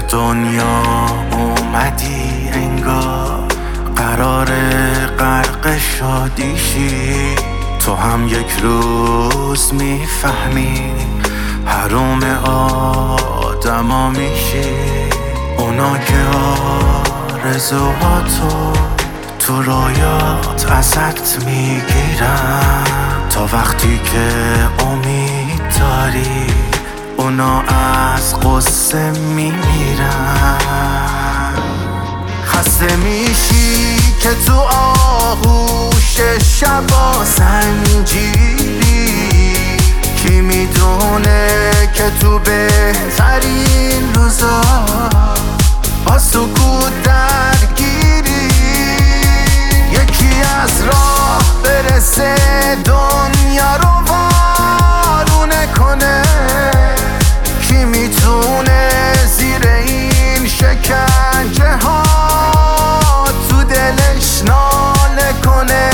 دنیا اومدی انگار قرار غرق شادیشی، تو هم یک روز میفهمی حروم آدما میشی. اونا که آرزوهاتو تو رویات ازت میگیرن، تا وقتی که امید داری اونا از غصه میمیرن. خسته میشی که تو آغوش شبا زنجیری، کی میدونه که تو بهترین روزا با سکوت درگیری. یکی از راه برسه دنیا رو وارونه کنه، کی میتونه زیر این شکنجه ها تو دلش ناله کنه.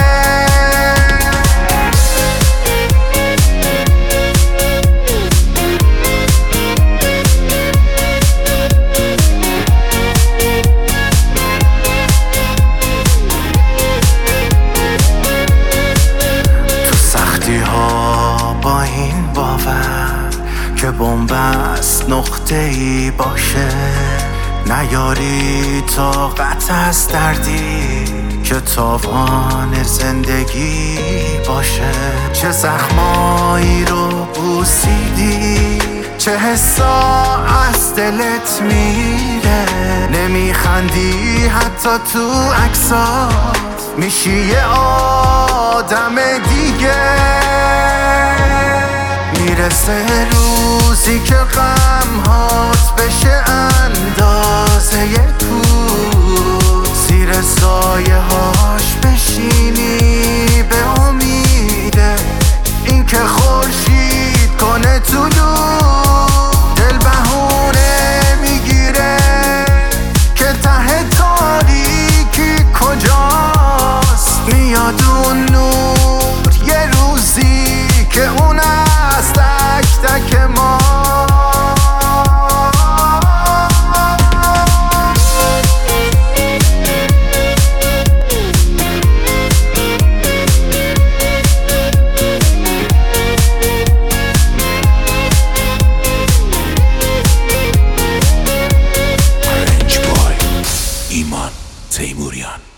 با این باور که بن‌بست نقطه‌ای باشه، نیاری طاقت از دردی که تاوان زندگی باشه. چه زخمایی رو بوسیدی، چه حسا از دلت میره، نمیخندی حتی تو عکسات، میشی یه آدم دیگه. میرسه روزی که غمهات بشه اندازه کوه، زیر سایه هاش بشینی به امیده اینکه خورشید کنه طلوع. دل بهونه میگیره که ته تاریکی کجاست، میاد اون نور یه روزی که اون از تک تک ما. ایمان تیموریان.